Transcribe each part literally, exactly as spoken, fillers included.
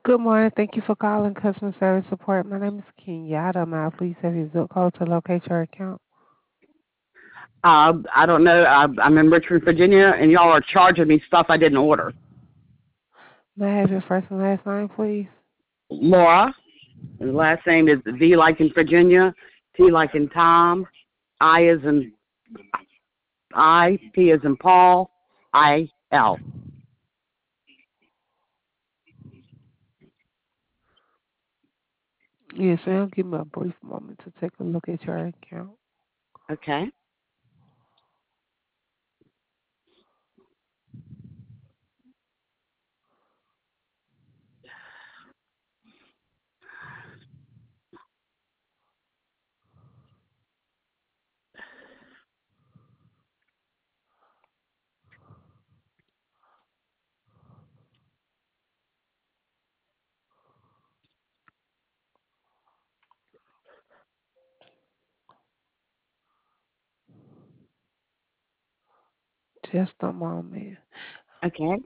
Good morning. Thank you for calling customer service support. My name is Kenyatta. May I please have your zip code to locate your account? Uh, I don't know. I, I'm in Richmond, Virginia, and y'all are charging me stuff I didn't order. May I have your first and last name, please? Laura, and the last name is V like in Virginia, T like in Tom, I is in I, P is in Paul, I L. Yes, ma'am. Give me a brief moment to take a look at your account. Okay. Just a moment. Okay.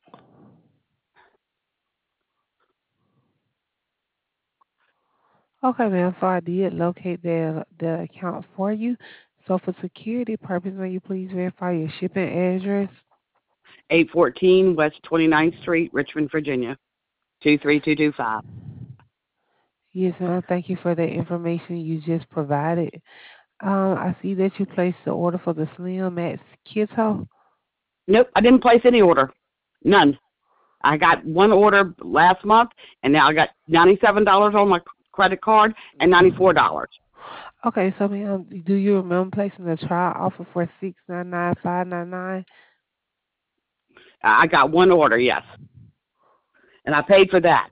Okay, ma'am. So I did locate the the account for you. So for security purposes, may you please verify your shipping address? eight fourteen West twenty-ninth Street, Richmond, Virginia, two three two two five. Yes, ma'am. Thank you for the information you just provided. Um, I see that you placed the order for the Slim Max Kito. Nope, I didn't place any order. None. I got one order last month, and now I got ninety-seven dollars on my credit card and ninety-four dollars. Okay, so ma'am, do you remember placing the trial offer for six nine nine five nine nine? I got one order, yes, and I paid for that.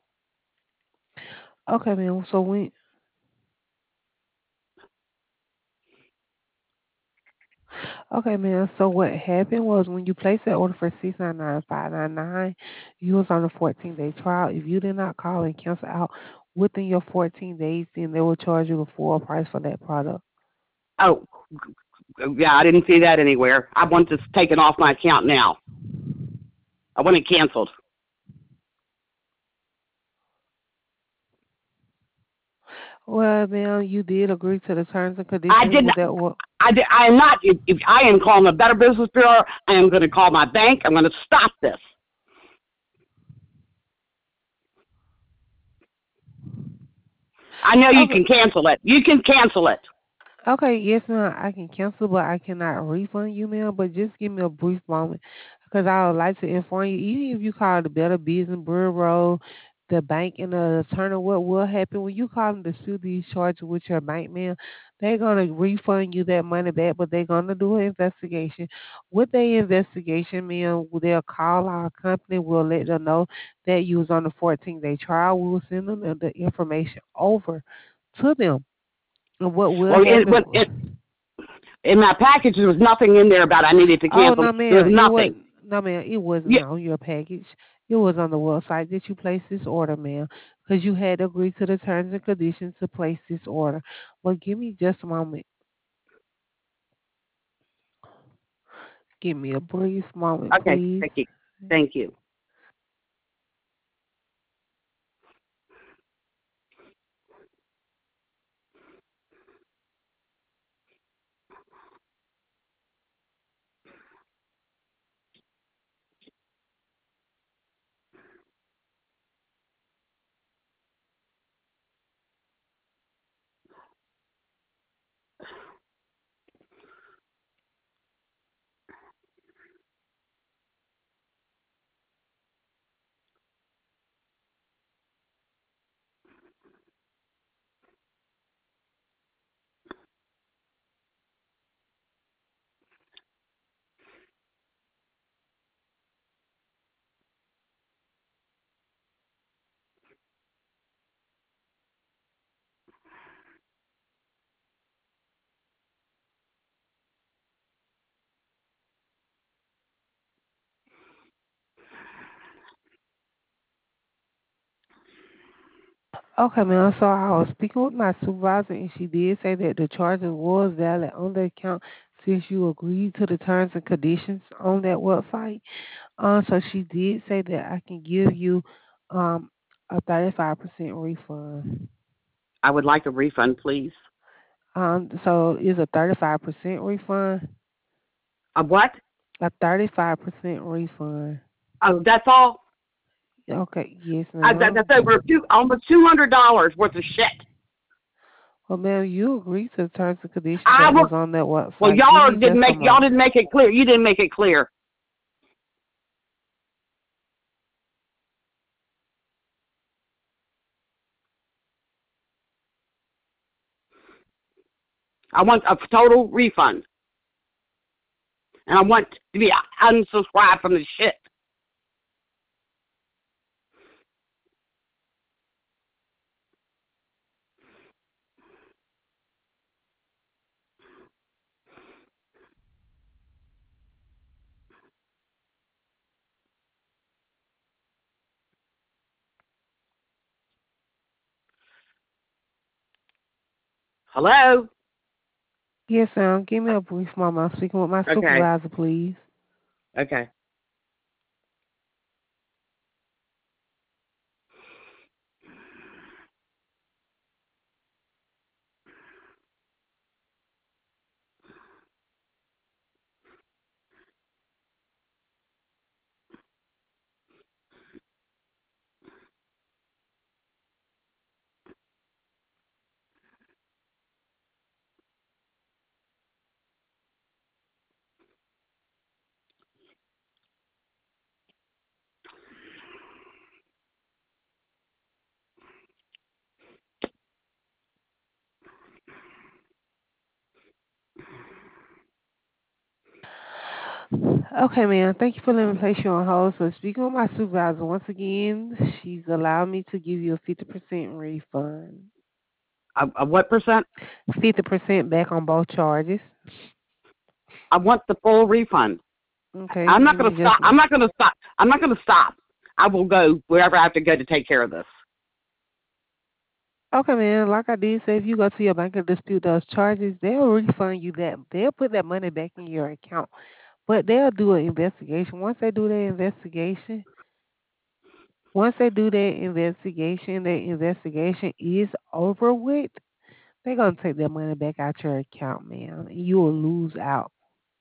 Okay, ma'am. So when okay, ma'am. So what happened was when you placed that order for six nine nine five nine nine, you was on a fourteen day trial. If you did not call and cancel out within your fourteen days, then they will charge you the full price for that product. Oh, yeah, I didn't see that anywhere. I want this taken off my account now. I want it canceled. Well, ma'am, you did agree to the terms and I conditions did with not. that order. I, did, I am not. If, if I am calling the Better Business Bureau, I am going to call my bank. I'm going to stop this. I know you Okay, can cancel it. You can cancel it. okay, yes, ma'am. I can cancel, but I cannot refund you, ma'am. But just give me a brief moment, because I would like to inform you. Even if you call the Better Business Bureau, the bank, and the attorney, what will happen when you call them to sue these charges with your bank, ma'am? They're gonna refund you that money back, but they're gonna do an investigation. With their investigation, ma'am, they'll call our company. We'll let them know that you was on the fourteen day trial. We will send them the information over to them. And what will Well, it, but it, happen? in my package, there was nothing in there about I needed to Oh cancel. no, There was ma'am, it was nothing. no, ma'am, it wasn't Yeah. on your package. It was on the website that you placed this order, ma'am, because you had to agree to the terms and conditions to place this order. Well, give me just a moment. Give me a brief moment, Okay. please. Thank you. Thank you. Okay, ma'am. So I was speaking with my supervisor, and she did say that the charges was valid on the account since you agreed to the terms and conditions on that website. Uh, so she did say that I can give you Um, a thirty-five percent refund. I would like a refund, please. Um, so is a thirty-five percent refund? A what? A thirty-five percent refund. Oh, that's all. Okay, yes, I, that, ma'am. that's over two, almost two hundred dollars worth of shit. Well, ma'am, you agreed to the terms and conditions I that will. was on that Well, website. Give y'all me didn't just a make y'all moment. didn't make it clear. You didn't make it clear. I want a total refund, and I want to be unsubscribed from the shit. Hello. Yes, ma'am. Give me a brief moment. I'm speaking with my Okay. supervisor, please. Okay. Okay, ma'am. Thank you for letting me place you on hold. So, speaking with my supervisor, once again, she's allowed me to give you a fifty percent refund. A, a what percent? fifty percent back on both charges. I want the full refund. Okay, I'm not give going me to stop. just I'm one. not going to stop. I'm not going to stop. I will go wherever I have to go to take care of this. Okay, man. Like I did say, if you go to your bank and dispute those charges, they'll refund you that. They'll put that money back in your account. But they'll do an investigation. Once they do their investigation, once they do their investigation, their investigation is over with, they're gonna take that money back out your account, man. And you will lose out.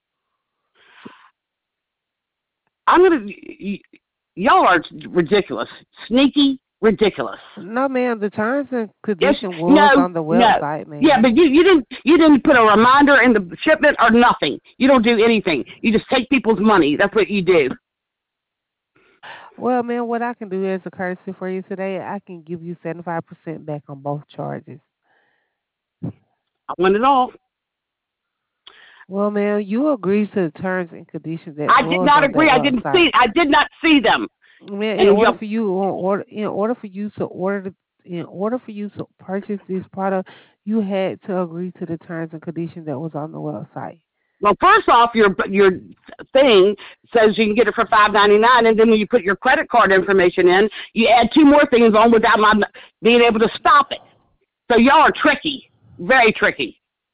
I'm going to. Y'all are ridiculous. Sneaky, ridiculous. No, ma'am, the terms and Yes. condition was No. on the No. website, Yeah, ma'am. but you, you didn't you didn't put a reminder in the shipment or nothing. You don't do anything. You just take people's money. That's what you do. Well, man, what I can do as a courtesy for you today, I can give you seventy-five percent back on both charges. I want it all. Well, ma'am, you agreed to the terms and conditions that I did was not on that agree. I didn't website. see. I did not see them. Man, in And order you, for you, in order, in order for you to order, the, in order for you to purchase this product, you had to agree to the terms and conditions that was on the website. well, first off, your your thing says you can get it for five ninety nine, and then when you put your credit card information in, you add two more things on without my being able to stop it. So y'all are tricky, very tricky,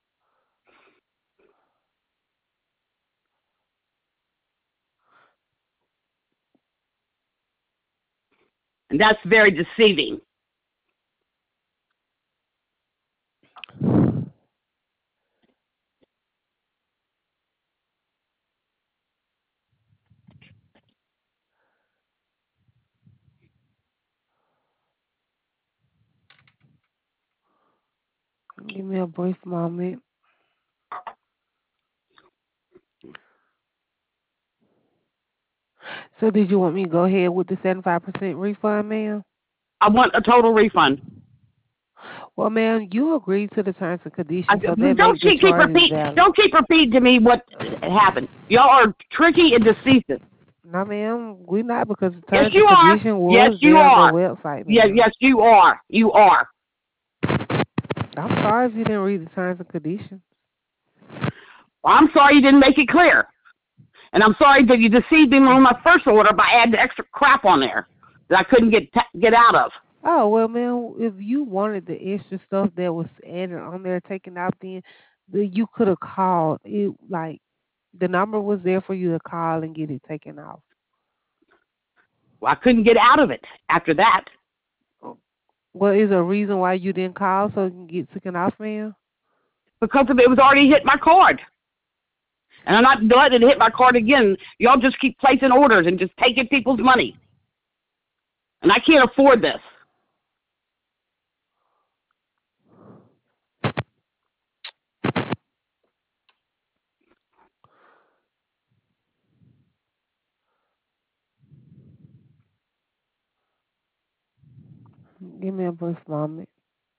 and that's very deceiving. Give me a brief moment. So, did you want me to go ahead with the seventy-five percent refund, ma'am? I want a total refund. Well, ma'am, you agreed to the terms and I, conditions, so that don't make the keep keep charges repeat. valid. Don't keep repeating to me what happened. Y'all are tricky and deceiving. No, ma'am, we not because the Yes, terms you and are. condition Yes, was you there on that are. website, Yes, ma'am. yes, you are. You are. I'm sorry if you didn't read the terms and conditions. Well, I'm sorry you didn't make it clear, and I'm sorry that you deceived me on my first order by adding extra crap on there that I couldn't get t- get out of. Oh well, man. If you wanted the extra stuff that was added on there, taken out, then, then you could have called. It like the number was there for you to call and get it taken off. I couldn't get out of it after that What is a reason why you didn't call so you can get taken off, ma'am? because of it was already hit my card. And I'm not letting it hit my card again. Y'all just keep placing orders and just taking people's money. And I can't afford this. Give me a brief moment.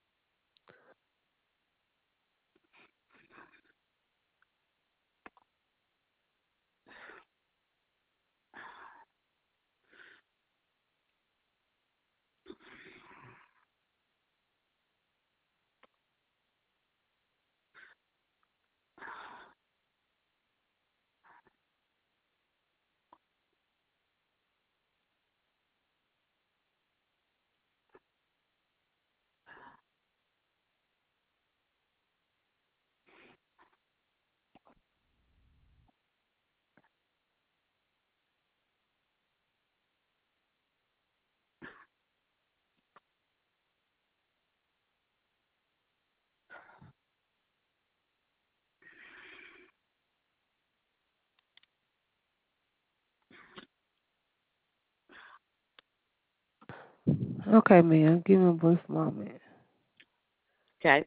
Okay, ma'am. Give me a brief moment. Okay.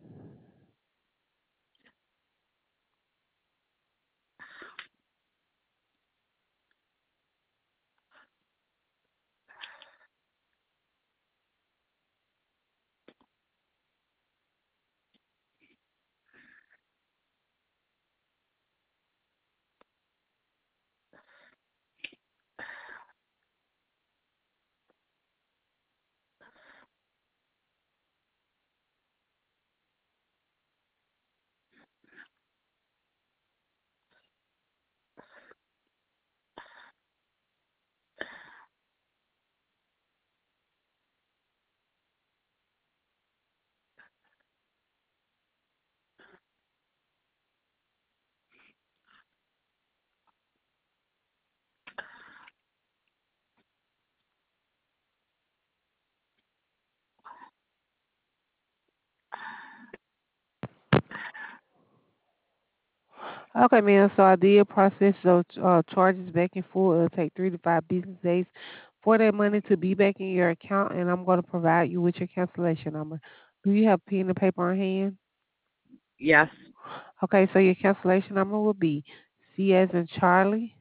Okay, ma'am. So I did process those uh, charges back and forth. It'll take three to five business days for that money to be back in your account, and I'm going to provide you with your cancellation number. Do you have pen and paper on hand? Yes. Okay, so your cancellation number will be C as in Charlie.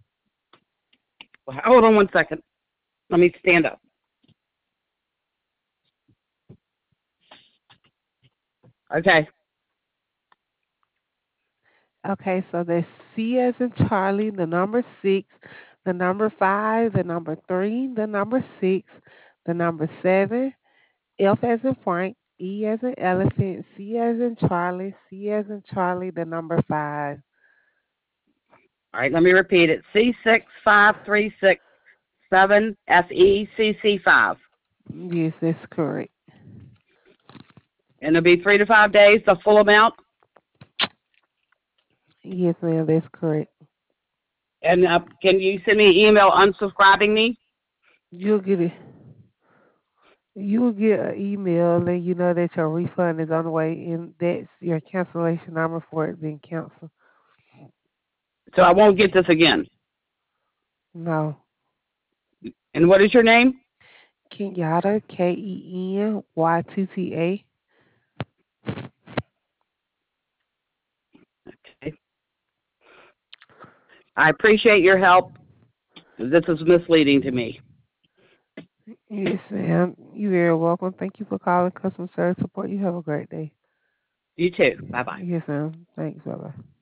Hold on one second. Let me stand up. Okay. Okay, so that's C as in Charlie, the number six, the number five, the number three, the number six, the number seven, F as in Frank, E as in elephant, C as in Charlie, C as in Charlie, the number five. All right. Let me repeat it. C six five three six seven S E C C five. Yes, that's correct. And it'll be three to five days, the full amount. Yes, ma'am, that's correct. And uh, can you send me an email unsubscribing me? You'll get it. You'll get an email letting you know that your refund is on the way, and that's your cancellation number for it being canceled. So I won't get this again. No, And what is your name? Kenyatta, K E N Y T T A. Okay. I appreciate your help. This is misleading to me. Yes, ma'am. You're very welcome. Thank you for calling customer service support. You have a great day. You too. Bye bye. Yes, ma'am. Thanks. Bye bye.